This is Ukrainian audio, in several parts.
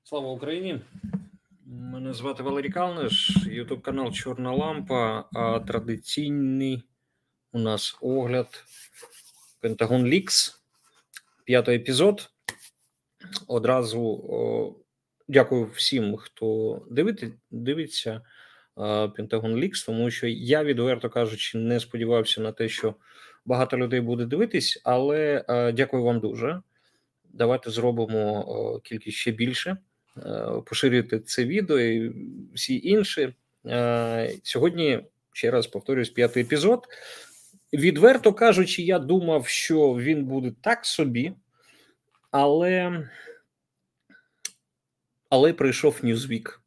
Слава Україні! Мене звати Валерій Калниш, ютуб канал Чорна Лампа, а традиційний у нас огляд Pentagon Leaks, 5-й епізод. Одразу дякую всім, хто дивиться Pentagon Leaks, тому що я, відверто кажучи, не сподівався на те, що багато людей буде дивитись, але дякую вам дуже. Давайте зробимо кількість ще більше. Поширюйте це відео і всі інші. Сьогодні, ще раз повторюсь, 5-й епізод. Відверто кажучи, я думав, що він буде так собі, але прийшов Newsweek.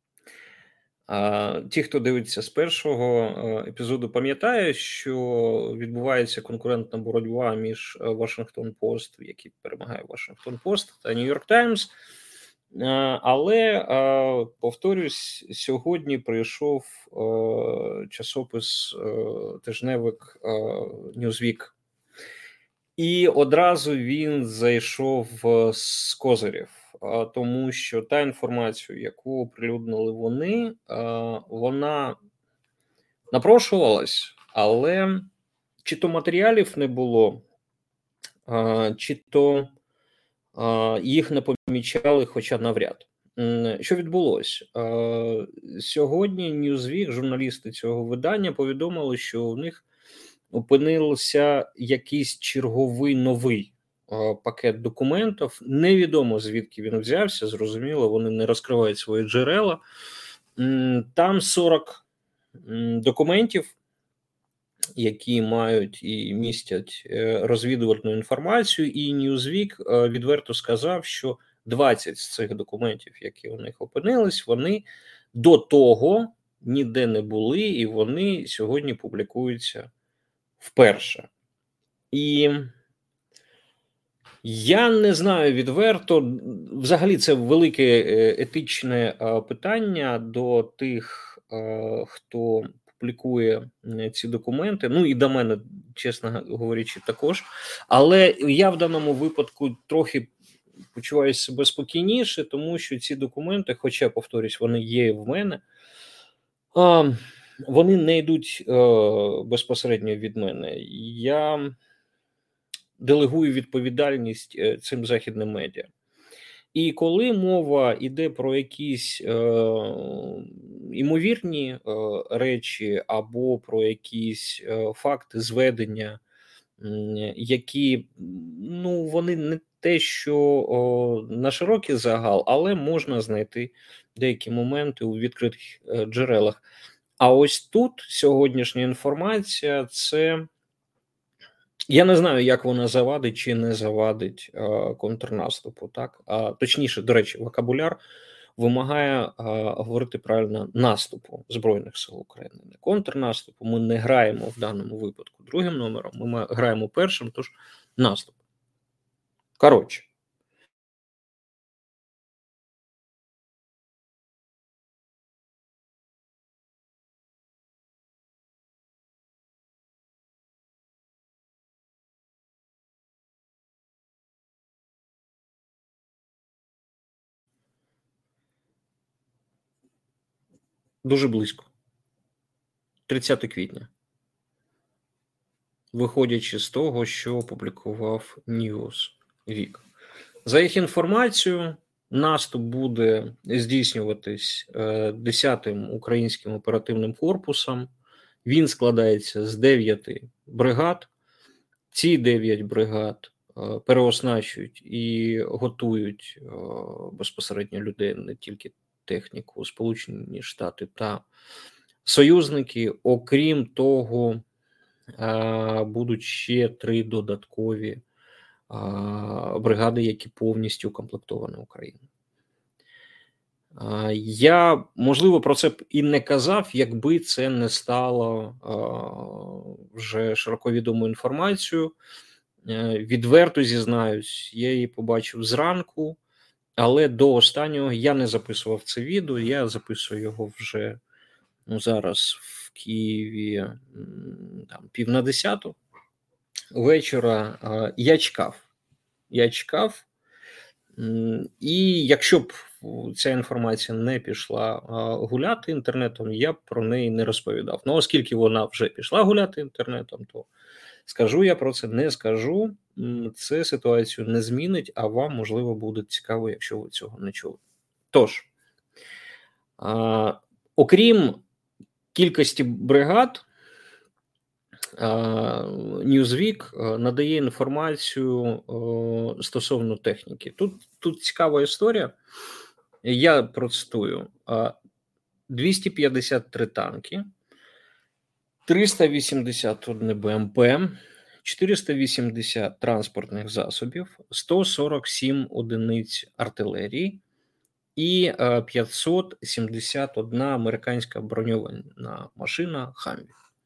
Ті, хто дивиться з першого епізоду, пам'ятає, що відбувається конкурентна боротьба між Washington Post, який перемагає Washington Post, та New York Times. Але, повторюсь, сьогодні прийшов часопис тижневик Newsweek. І одразу він зайшов з козирів, тому що та інформація, яку оприлюднили вони, вона напрошувалась, але чи то матеріалів не було, чи то їх не помічали, хоча навряд. Що відбулося? Сьогодні Newsweek, журналісти цього видання, повідомили, що у них опинився якийсь черговий новий пакет документів. Невідомо, звідки він взявся, зрозуміло, вони не розкривають свої джерела. Там 40 документів, які мають і містять розвідувальну інформацію, і Newsweek відверто сказав, що 20 з цих документів, які у них опинились, вони до того ніде не були, і вони сьогодні публікуються вперше. І я не знаю відверто, взагалі це велике етичне питання до тих, хто публікує ці документи, ну і до мене, чесно говорячи, також. Але я в даному випадку трохи почуваюся себе спокійніше, тому що ці документи, хоча, повторюсь, вони є в мене, вони не йдуть безпосередньо від мене. Я делегую відповідальність цим західним медіа. І коли мова йде про якісь імовірні речі або про якісь факти зведення, які, ну, вони не те, що на широкий загал, але можна знайти деякі моменти у відкритих джерелах. А ось тут сьогоднішня інформація – це, я не знаю, як вона завадить чи не завадить контрнаступу, так? Точніше, до речі, вокабуляр вимагає говорити правильно наступу Збройних сил України. Не контрнаступу, ми не граємо в даному випадку другим номером, ми граємо першим, тож наступ. Коротше. Дуже близько. 30 квітня. Виходячи з того, що опублікував Newsweek. За їх інформацією, наступ буде здійснюватись 10-м українським оперативним корпусом. Він складається з 9 бригад. Ці 9 бригад переоснащують і готують безпосередньо людей, не тільки техніку, Сполучені Штати та союзники. Окрім того, будуть ще 3 додаткові бригади, які повністю укомплектовані Україною. Я, можливо, про це б і не казав, якби це не стало вже широко відомою інформацією. Відверто зізнаюсь, я її побачив зранку, але до останнього я не записував це відео, я записую його вже зараз в Києві там 9:30 вечора. Я чекав. І якщо б ця інформація не пішла гуляти інтернетом, я б про неї не розповідав. Ну, оскільки вона вже пішла гуляти інтернетом, то скажу я про це, не скажу. Це ситуацію не змінить, а вам, можливо, буде цікаво, якщо ви цього не чули. Тож, окрім кількості бригад, Newsweek надає інформацію стосовно техніки. Тут цікава історія. Я процитую: 253 танки, 381 БМП, 480 транспортних засобів, 147 одиниць артилерії і 571 американська броньована машина «Хамві».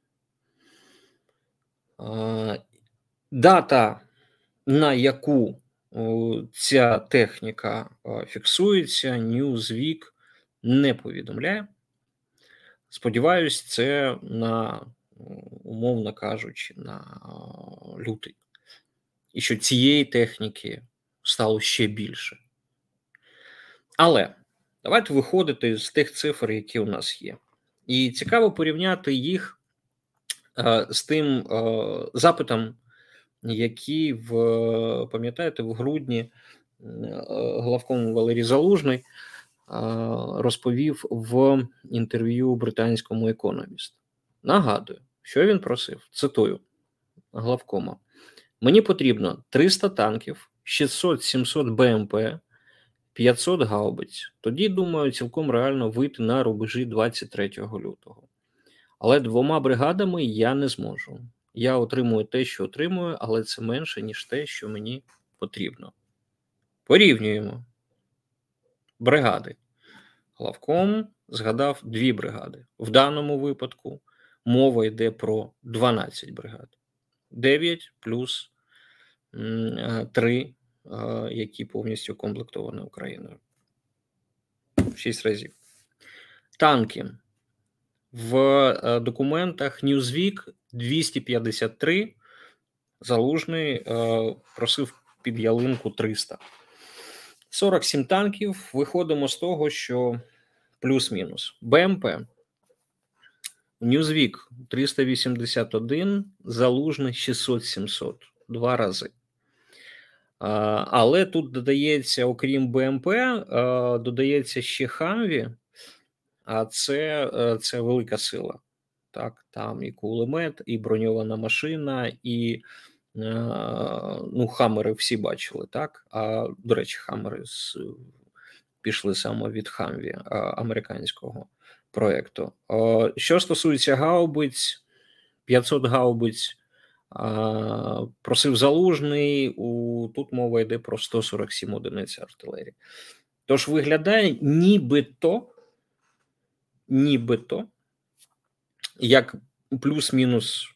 Дата, на яку ця техніка фіксується, Newsweek не повідомляє. Сподіваюсь, це на, умовно кажучи, на лютий. І що цієї техніки стало ще більше. Але давайте виходити з тих цифр, які у нас є. І цікаво порівняти їх з тим запитом, який, пам'ятаєте, в грудні главком Валерій Залужний розповів в інтерв'ю британському «Економіст». Нагадую, що він просив, цитую главкома: «Мені потрібно 300 танків, 600-700 БМП, 500 гаубиць. Тоді, думаю, цілком реально вийти на рубежі 23 лютого. Але 2 бригадами я не зможу. Я отримую те, що отримую, але це менше, ніж те, що мені потрібно». Порівнюємо бригади. Главком згадав 2 бригади. В даному випадку мова йде про 12 бригад. 9 плюс 3, які повністю комплектовані Україною. 6 разів. Танки. В документах Newsweek 253, Залужний просив під ялинку 300. 47 танків, виходимо з того, що плюс-мінус. БМП. Newsweek 381, Залужний 600-700. 2 рази. Але тут додається, окрім БМП, додається ще «Хамві», а це велика сила. Так, там і кулемет, і броньована машина, і «Хаммери» всі бачили, так? До речі, «Хаммери» пішли саме від «Хамві», американського проєкту. Що стосується гаубиць, 500 гаубиць просив Залужний, тут мова йде про 147 одиниць артилерії. Тож виглядає нібито, як плюс-мінус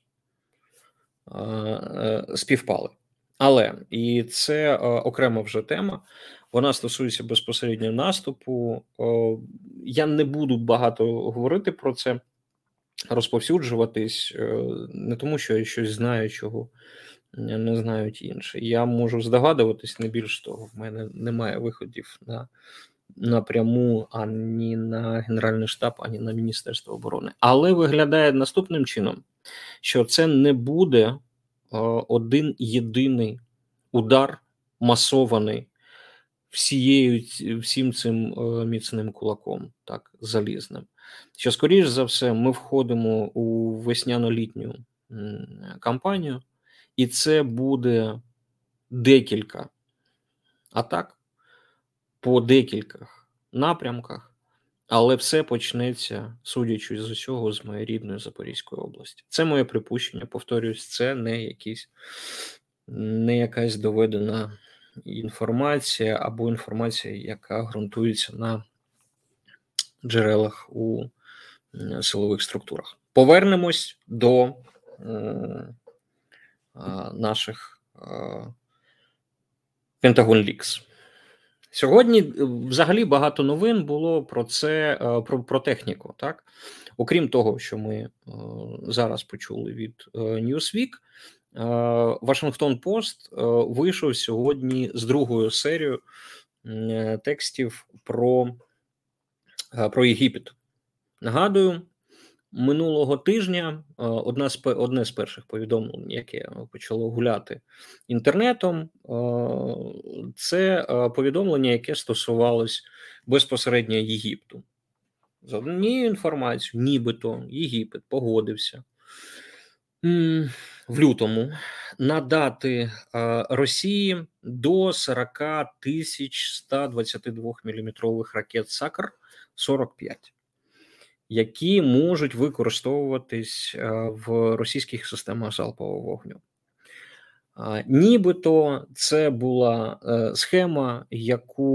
співпали. Але, і це окрема вже тема, вона стосується безпосередньо наступу. Я не буду багато говорити про це, розповсюджуватись, не тому, що я щось знаю, чого не знають інші. Я можу здогадуватись, не більш того. В мене немає виходів напряму ані на Генеральний штаб, ані на Міністерство оборони. Але виглядає наступним чином, що це не буде один єдиний удар, масований всім цим міцним кулаком, так, залізним. Що, скоріш за все, ми входимо у весняно-літню кампанію, і це буде декілька атак по декількох напрямках, але все почнеться, судячи з усього, з моєї рідної Запорізької області. Це моє припущення, повторюсь, це не якась доведена інформація або інформація, яка ґрунтується на джерелах у силових структурах. Повернемось до наших Pentagon Leaks. Сьогодні взагалі багато новин було про це, про техніку. Так? Окрім того, що ми зараз почули від Newsweek, Washington Post вийшов сьогодні з другою серією текстів про Єгипет. Нагадую, минулого тижня одне з перших повідомлень, яке почало гуляти інтернетом, це повідомлення, яке стосувалось безпосередньо Єгипту. За однією інформацією, нібито Єгипет погодився в лютому надати Росії до 40 тисяч 122 міліметрових ракет «Сакр-45», які можуть використовуватись в російських системах залпового вогню. Нібито це була схема, яку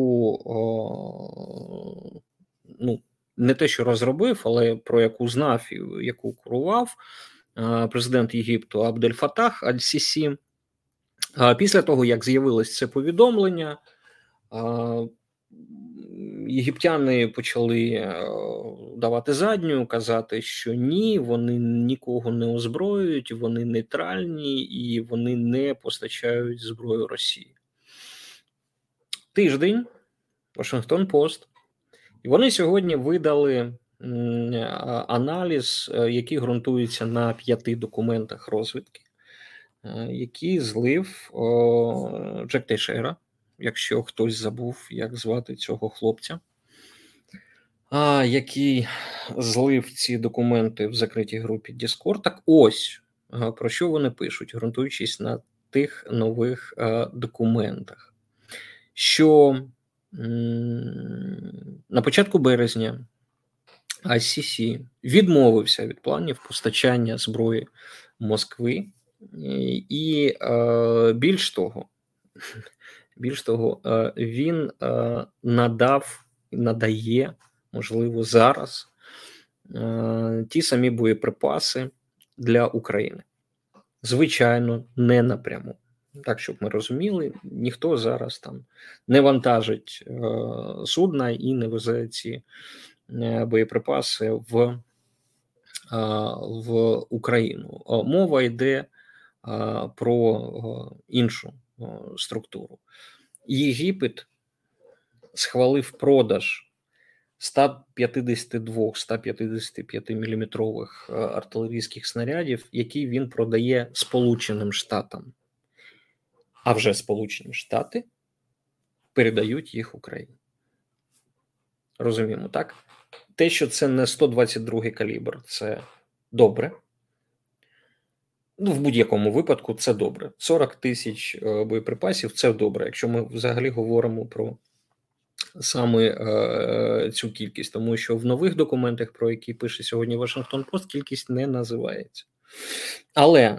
не те, що розробив, але про яку знав і яку курував президент Єгипту Абдель-Фатах Аль-Сісі. Після того, як з'явилось це повідомлення, єгиптяни почали давати задню, казати, що ні, вони нікого не озброюють, вони нейтральні і вони не постачають зброю Росії. Тиждень, Вашингтон-Пост, і вони сьогодні видали аналіз, який ґрунтується на 5 документах розвідки, які злив Джек Тейшера, якщо хтось забув, як звати цього хлопця, який злив ці документи в закритій групі Discord. Так ось, про що вони пишуть, ґрунтуючись на тих нових документах. Що на початку березня Аль-Сісі відмовився від планів постачання зброї Москви, і більш того, він надає, можливо, зараз ті самі боєприпаси для України. Звичайно, не напряму. Так, щоб ми розуміли, ніхто зараз там не вантажить судна і не везе ці боєприпаси в Україну. Мова йде про іншу структуру. Єгипет схвалив продаж 152-155 міліметрових артилерійських снарядів, які він продає Сполученим Штатам. А вже Сполучені Штати передають їх Україні. Розуміємо, так? Те, що це не 122-й калібр, це добре. В будь-якому випадку це добре. 40 тисяч боєприпасів – це добре, якщо ми взагалі говоримо про саме цю кількість. Тому що в нових документах, про які пише сьогодні Вашингтон-Пост, кількість не називається. Але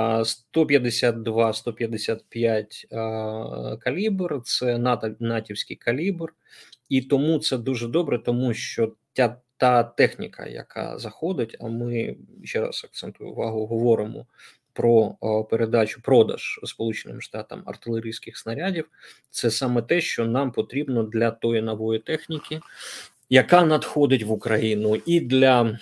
152-155 калібр – це натівський калібр, і тому це дуже добре, тому що та техніка, яка заходить, а ми, ще раз акцентую увагу, говоримо про продаж Сполученим Штатам артилерійських снарядів, це саме те, що нам потрібно для тої нової техніки, яка надходить в Україну, і для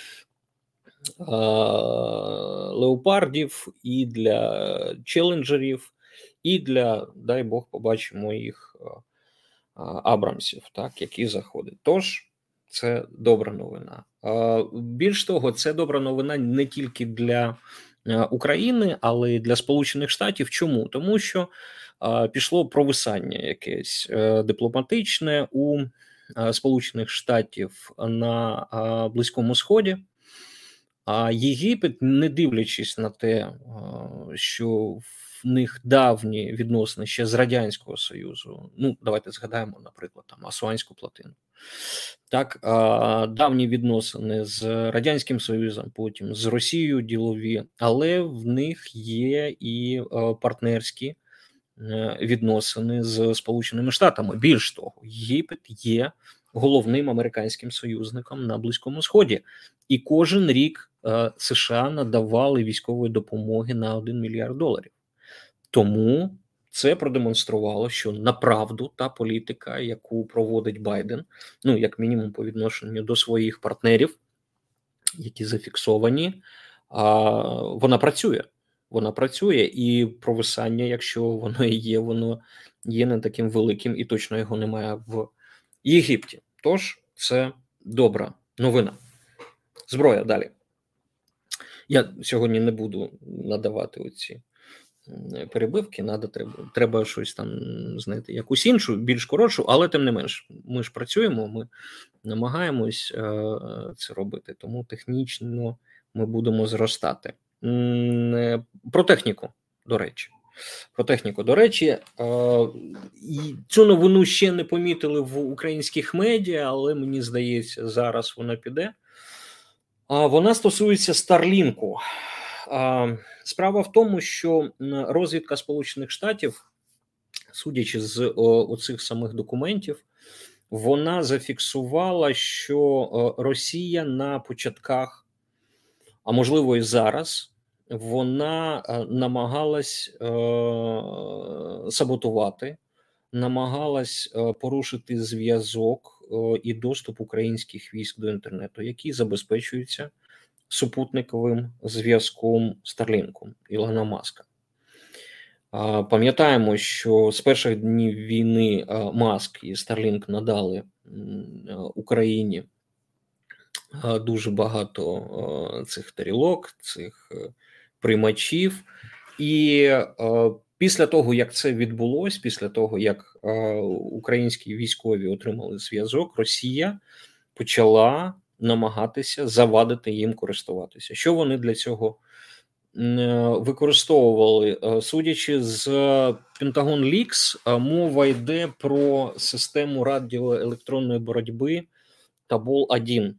леопардів, і для челенджерів, і для, дай Бог, побачимо їх Абрамсів, так, які заходять. Тож, це добра новина. Більш того, це добра новина не тільки для України, але й для Сполучених Штатів. Чому? Тому що пішло провисання якесь дипломатичне у Сполучених Штатів на Близькому Сході. А Єгипет, не дивлячись на те, що в них давні відносини ще з Радянського Союзу, давайте згадаємо, наприклад, там Асуанську плотину. Так, давні відносини з Радянським Союзом, потім з Росією ділові, але в них є і партнерські відносини з Сполученими Штатами. Більш того, Єгипет є головним американським союзником на Близькому Сході. І кожен рік США надавали військової допомоги на $1 мільярд. Тому це продемонструвало, що направду та політика, яку проводить Байден, як мінімум по відношенню до своїх партнерів, які зафіксовані, вона працює. вона працює, і провисання, якщо воно є не таким великим, і точно його немає в Єгипті. Тож це добра новина. Зброя далі. Я сьогодні не буду надавати оці перебивки, треба щось там знайти, якусь іншу, більш коротшу, але тим не менш, ми ж працюємо, ми намагаємось це робити, тому технічно ми будемо зростати. Про техніку, до речі. І цю новину ще не помітили в українських медіа, але мені здається, зараз вона піде. Вона стосується Старлінку. Справа в тому, що розвідка Сполучених Штатів, судячи з оцих самих документів, вона зафіксувала, що Росія на початках, а можливо і зараз, вона намагалась саботувати, намагалась порушити зв'язок і доступ українських військ до інтернету, які забезпечуються супутниковим зв'язком Старлінком Ілона Маска. Пам'ятаємо, що з перших днів війни Маск і Старлінк надали Україні дуже багато цих тарілок, цих приймачів. І після того, як це відбулось, після того, як українські військові отримали зв'язок, Росія почала намагатися завадити їм користуватися. Що вони для цього використовували? Судячи з Pentagon Leaks, мова йде про систему радіоелектронної боротьби Тобол-1.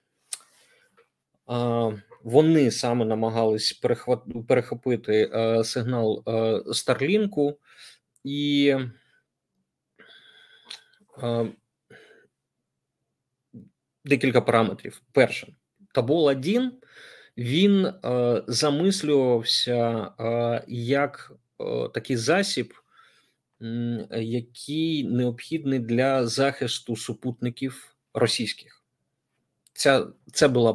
Вони саме намагались перехопити сигнал Старлінку, і декілька параметрів. Перше, Тобол-1, він замислювався як такий засіб, який необхідний для захисту супутників російських. Це була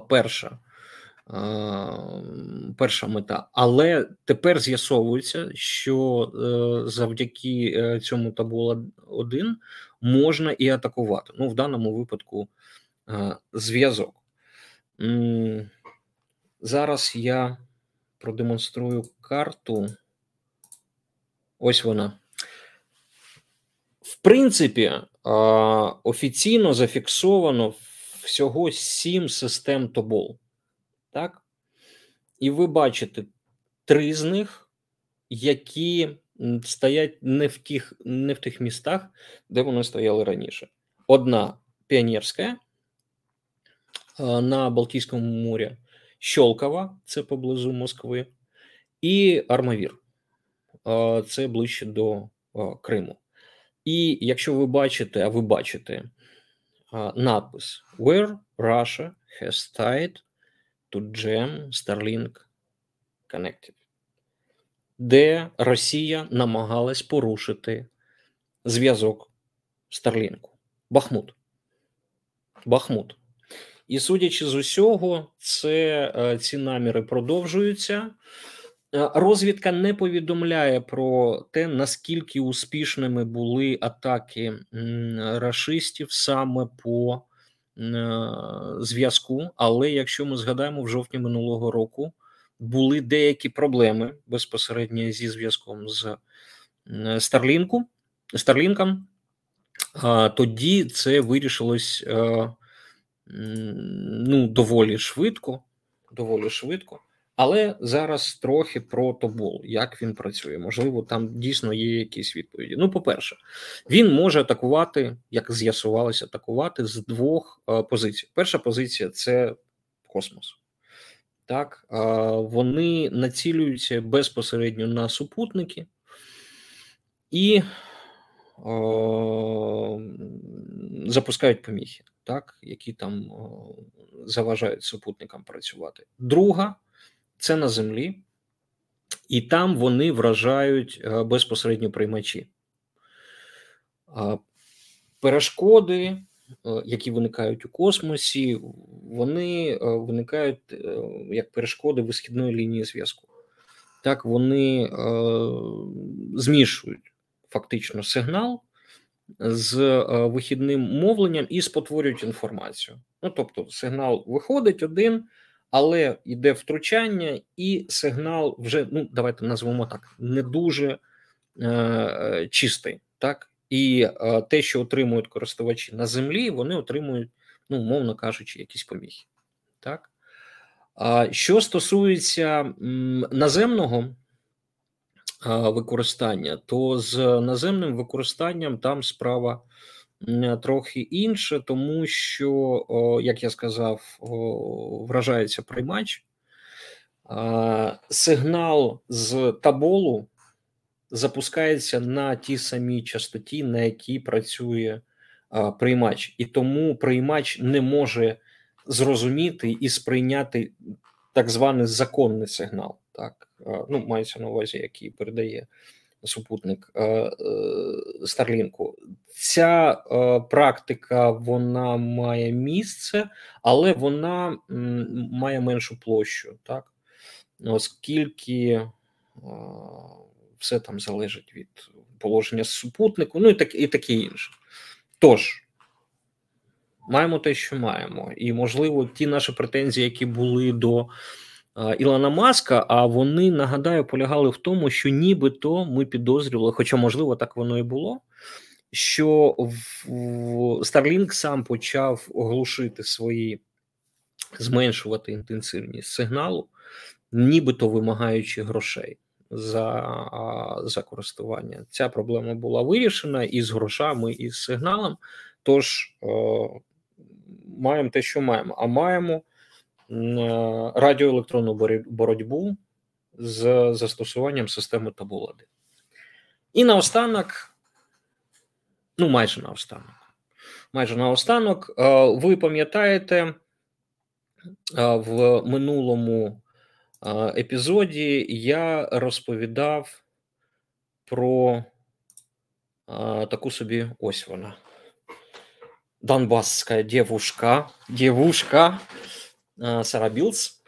перша мета. Але тепер з'ясовується, що завдяки цьому Тобол-1 можна і атакувати. В даному випадку зв'язок. Зараз я продемонструю карту. Ось вона. В принципі, офіційно зафіксовано всього 7 систем Тобол. Так? І ви бачите 3 з них, які стоять не в тих містах, де вони стояли раніше. Одна Піонерська на Балтійському морі, Щолково, це поблизу Москви, і Армавір, це ближче до Криму. І якщо ви бачите, надпис «Where Russia has tried to jam Starlink connected», де Росія намагалась порушити зв'язок Старлінку. Бахмут. І судячи з усього, ці наміри продовжуються. Розвідка не повідомляє про те, наскільки успішними були атаки рашистів саме по зв'язку, але якщо ми згадаємо, в жовтні минулого року були деякі проблеми безпосередньо зі зв'язком з Старлінком, тоді це вирішилось доволі швидко, але зараз трохи про Тобол, як він працює. Можливо, там дійсно є якісь відповіді. По-перше, він може атакувати, як з'ясувалося, з 2 позицій. Перша позиція – це космос. Так, вони націлюються безпосередньо на супутники і запускають поміхи, так, які там заважають супутникам працювати. Друга – це на землі, і там вони вражають безпосередньо приймачі. Перешкоди, які виникають у космосі, вони виникають як перешкоди висхідної лінії зв'язку. Так, вони змішують фактично сигнал з вихідним мовленням і спотворюють інформацію. Ну, тобто, сигнал виходить один, але йде втручання, і сигнал вже, ну, давайте назвемо так, не дуже чистий. Так? І те, що отримують користувачі на землі, вони отримують, ну, умовно кажучи, якісь поміхи. Так? Що стосується наземного використання, то з наземним використанням там справа трохи інше, тому що, як я сказав, вражається приймач. Сигнал з таболу запускається на тій самій частоті, на якій працює приймач. І тому приймач не може зрозуміти і сприйняти так званий законний сигнал. Так? Ну, мається на увазі, який передає супутник Старлінку. Ця практика, вона має місце, але вона має меншу площу, так? Оскільки все там залежить від положення супутнику, ну і таке інше. Тож, маємо те, що маємо. І, можливо, ті наші претензії, які були до Ілона Маска, а вони, нагадаю, полягали в тому, що нібито ми підозрювали, хоча, можливо, так воно і було, що Starlink сам почав оглушити зменшувати інтенсивність сигналу, нібито вимагаючи грошей за користування. Ця проблема була вирішена і з грошами, і з сигналом. Тож, маємо те, що маємо. А маємо радіоелектронну боротьбу з застосуванням системи Табула-1. І наостанок, ну майже наостанок, ви пам'ятаєте, в минулому епізоді я розповідав про таку собі, ось вона, донбасська дівушка Сара Білс.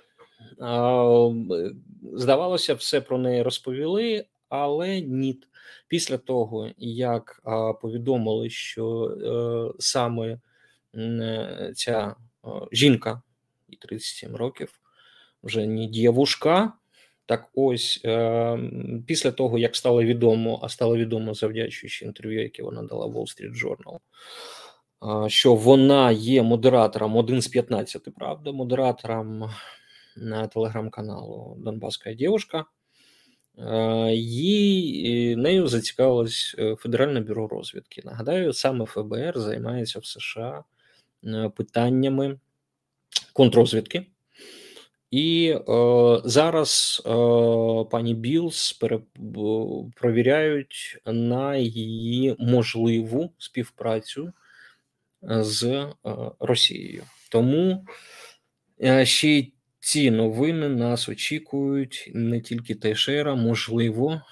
Здавалося, все про неї розповіли, але ні. Після того, як повідомили, що саме ця жінка, і 37 років, вже не дівушка, так ось, після того, як стало відомо завдячуючи інтерв'ю, яке вона дала Wall Street Journal, що вона є модератором, один з 15, правда, модератором на телеграм-каналу «Донбасська дівушка», нею зацікавилось Федеральне бюро розвідки. Нагадаю, саме ФБР займається в США питаннями контррозвідки. І зараз пані Білс перевіряють на її можливу співпрацю з Росією. Тому ще й ці новини нас очікують, не тільки Тейшера, можливо,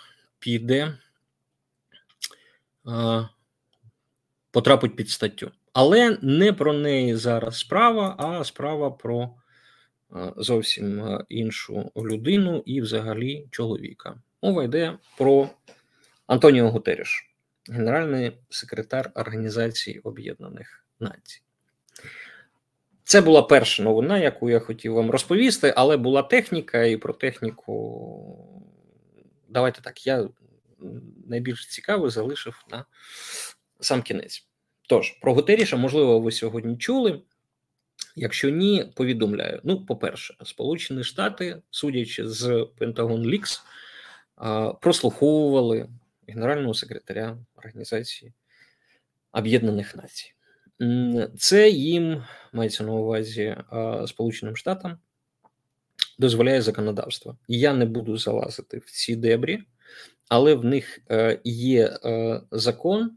потрапить під статтю. Але не про неї зараз справа, а справа про зовсім іншу людину і взагалі чоловіка. Мова йде про Антоніо Гутерріш, генеральний секретар Організації Об'єднаних Націй. Це була перша новина, яку я хотів вам розповісти, але була техніка, і про техніку, давайте так, я найбільш цікаве залишив на сам кінець. Тож, про Гутерріша, можливо, ви сьогодні чули. Якщо ні, повідомляю. Ну, по-перше, Сполучені Штати, судячи з Pentagon Leaks, прослуховували генерального секретаря Організації Об'єднаних Націй. Це їм, мається на увазі, Сполученим Штатам, дозволяє законодавство. Я не буду залазити в ці дебрі, але в них є закон,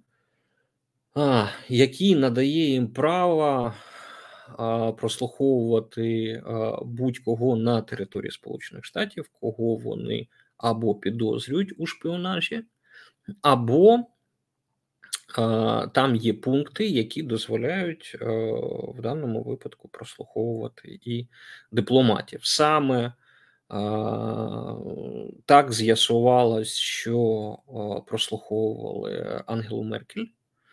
який надає їм право прослуховувати будь-кого на території Сполучених Штатів, кого вони або підозрюють у шпіонажі, або там є пункти, які дозволяють в даному випадку прослуховувати і дипломатів. Саме Так з'ясувалось, що прослуховували Ангелу Меркель.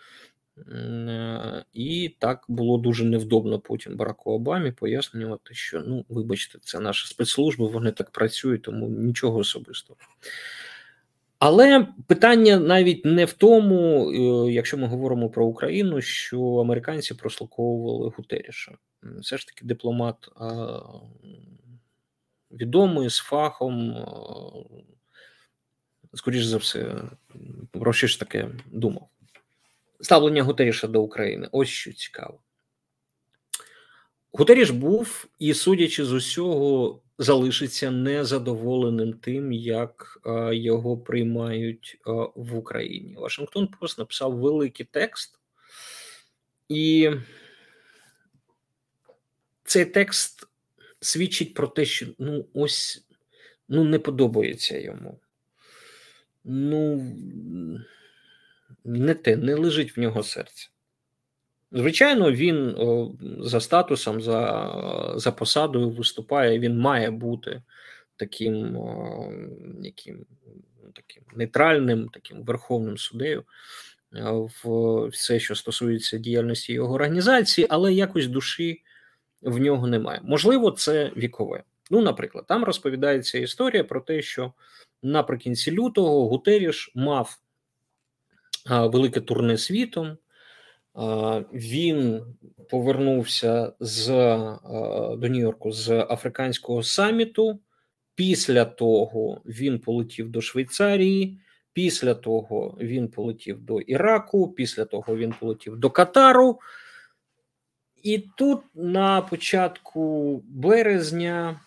І так було дуже невдобно потім Бараку Обамі пояснювати, що, ну, вибачте, це наші спецслужби, вони так працюють, тому нічого особистого. Але питання навіть не в тому, якщо ми говоримо про Україну, що американці прослуховували Гутерреша. Все ж таки дипломат відомий, з фахом, скоріш за все, про що ж таке думав. Ставлення Гутерреша до України. Ось що цікаво. Гутерреш був і, судячи з усього, залишиться незадоволеним тим, як його приймають в Україні. Вашингтон Пост написав великий текст, і цей текст свідчить про те, що не подобається йому. Не лежить в нього серце. Звичайно, він за статусом, за посадою виступає, він має бути таким нейтральним, таким верховним суддею в все, що стосується діяльності його організації, але якось душі в нього немає. Можливо, це вікове. Наприклад, там розповідається історія про те, що наприкінці лютого Гутерреш мав велике турне світом. Він повернувся до Нью-Йорку з африканського саміту. Після того він полетів до Швейцарії, після того він полетів до Іраку, після того він полетів до Катару. І тут на початку березня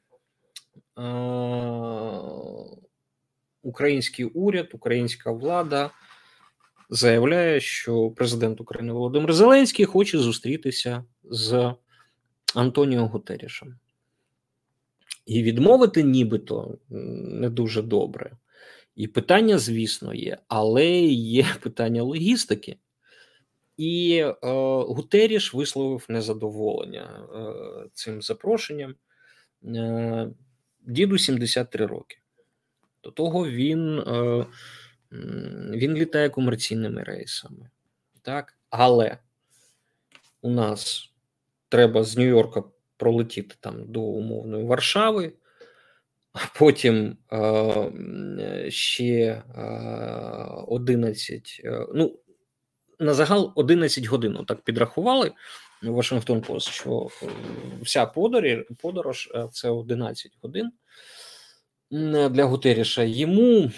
український уряд, українська влада заявляє, що президент України Володимир Зеленський хоче зустрітися з Антоніо Гутеррешем. І відмовити нібито не дуже добре. І питання, звісно, є, але є питання логістики. І Гутерреш висловив незадоволення цим запрошенням. Діду 73 роки. До того він літає комерційними рейсами. Так? Але у нас треба з Нью-Йорка пролетіти там до умовної Варшави, а потім ще 11, на загал 11 годин, так підрахували Вашингтон Пост, що вся подорож – це 11 годин для Гутерреша. Йому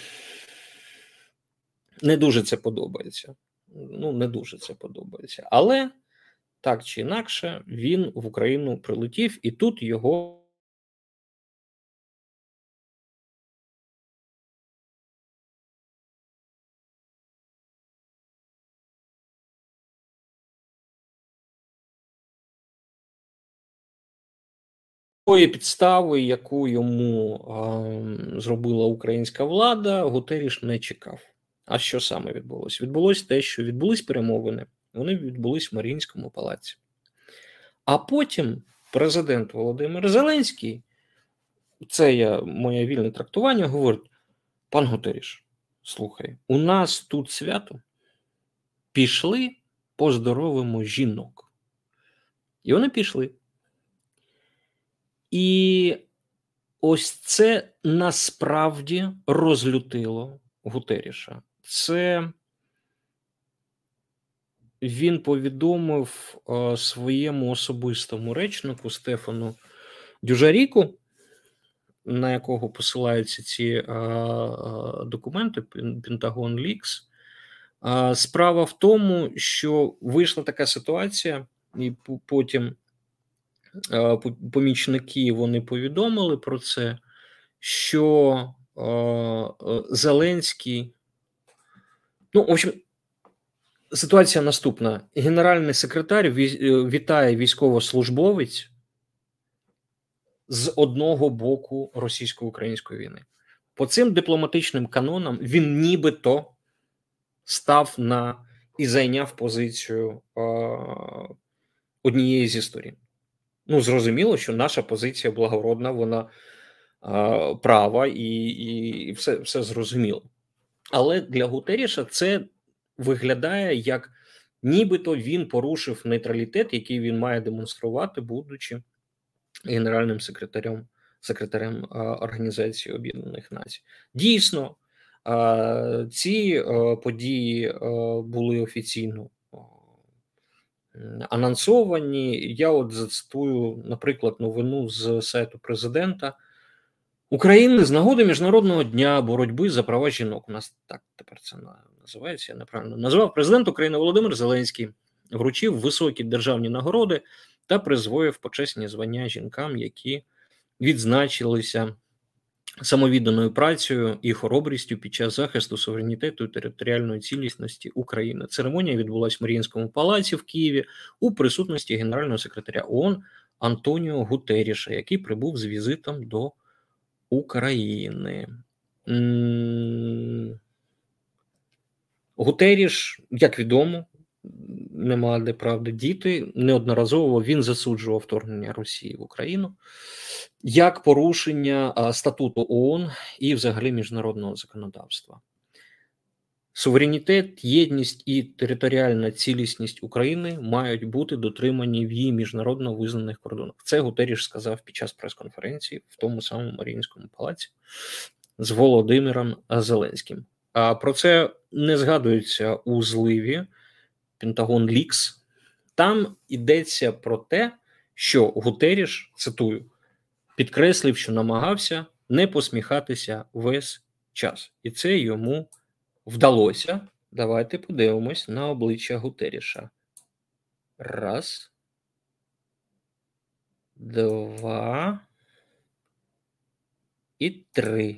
не дуже це подобається. Не дуже це подобається. Але, так чи інакше, він в Україну прилетів, і тут його тої підстави, яку йому зробила українська влада, Гутерреш не чекав. А що саме відбулося? Відбулося те, що відбулись перемовини. Вони відбулись в Маріїнському палаці. А потім президент Володимир Зеленський, це моє вільне трактування, говорить: пан Гутерреш, слухай, у нас тут свято, пішли поздоровимо жінок. І вони пішли. І ось це насправді розлютило Гутерреша. Це він повідомив своєму особистому речнику Стефану Дюжаріку, на якого посилаються ці документи, Pentagon Leaks. Справа в тому, що вийшла така ситуація, і потім помічники вони повідомили про це, що Зеленський, в общем, ситуація наступна. Генеральний секретар вітає військовослужбовець з одного боку російсько-української війни. По цим дипломатичним канонам він нібито став і зайняв позицію однієї зі сторін. Зрозуміло, що наша позиція благородна, вона права, і все зрозуміло. Але для Гутерріша це виглядає як нібито він порушив нейтралітет, який він має демонструвати, будучи генеральним секретарем Організації Об'єднаних Націй. Дійсно, ці події були офіційно анонсовані. Я от зацитую, наприклад, новину з сайту президента України з нагоди Міжнародного дня боротьби за права жінок. У нас так тепер це називається, я неправильно назвав. Президент України Володимир Зеленський вручив високі державні нагороди та призвоїв почесні звання жінкам, які відзначилися самовідданою працею і хоробрістю під час захисту суверенітету і територіальної цілісності України. Церемонія відбулася в Маріїнському палаці в Києві у присутності генерального секретаря ООН Антоніо Гутерріша, який прибув з візитом до України. Гутерріш, як відомо, нема де правди діти, неодноразово він засуджував вторгнення Росії в Україну як порушення статуту ООН і взагалі міжнародного законодавства. Суверенітет, єдність і територіальна цілісність України мають бути дотримані в її міжнародно визнаних кордонах. Це Гутерріш сказав під час прес-конференції в тому самому Маріїнському палаці з Володимиром Зеленським. А про це не згадується у зливі Пентагон Лікс. Там йдеться про те, що Гутерріш, цитую, підкреслив, що намагався не посміхатися весь час. І це йому вдалося. Давайте подивимось на обличчя Гутерріша. Раз. Два. І три.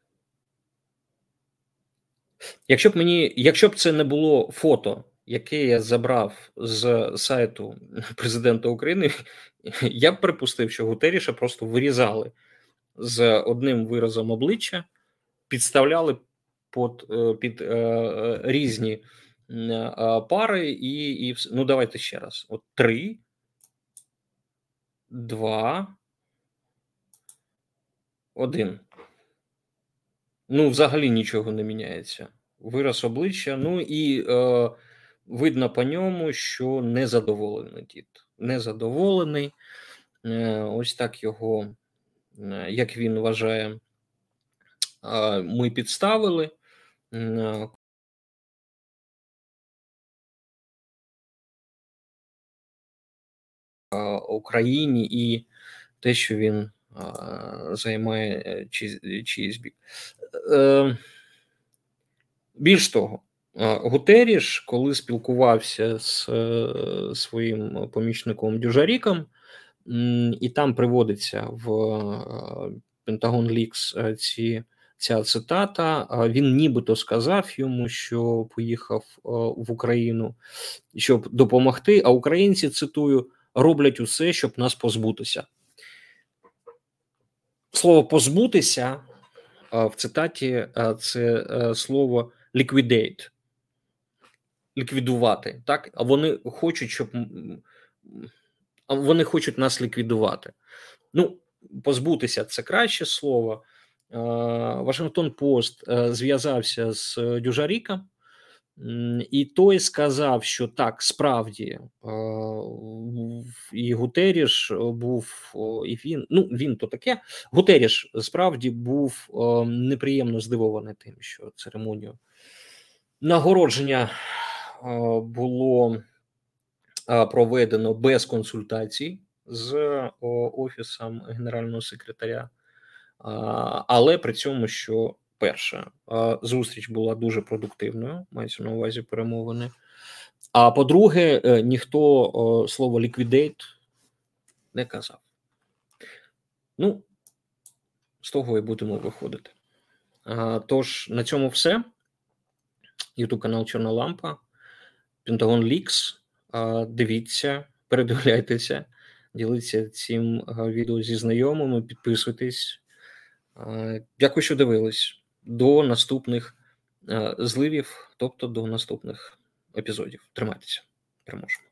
Якщо б це не було фото, яке я забрав з сайту президента України, я б припустив, що Гутерріша просто вирізали з одним виразом обличчя, підставляли під різні пари і ну давайте ще раз. От 3, 2, 1. Ну, взагалі нічого не міняється. Вираз обличчя, ну і видно по ньому, що незадоволений дід. Незадоволений. Ось так його, як він вважає, ми підставили. Україні і те, що він займає чиїсь бік. Більш того, Гутерріш, коли спілкувався з своїм помічником Дюжаріком, і там приводиться в Пентагон Лікс ця цитата, він нібито сказав йому, що поїхав в Україну, щоб допомогти, а українці, цитую, роблять усе, щоб нас позбутися. Слово «позбутися» в цитаті це слово «liquidate», ліквідувати, так? А вони хочуть нас ліквідувати. Ну, позбутися – це краще слово. Вашингтон Пост зв'язався з Дюжаріком, і той сказав, що так, справді, і Гутерріш був, і він то таке. Гутерріш справді був неприємно здивований тим, що церемонію нагородження було проведено без консультацій з Офісом Генерального секретаря, але при цьому, що перше, зустріч була дуже продуктивною, мається на увазі перемовини, а по-друге, ніхто слово «liquidate» не казав. Ну, з того і будемо виходити. Тож, на цьому все. YouTube канал Чорна Лампа, Пентагон Лікс. Дивіться, передивляйтеся, діліться цим відео зі знайомими, підписуйтесь. Дякую, що дивились. До наступних зливів, тобто до наступних епізодів. Тримайтеся. Переможемо.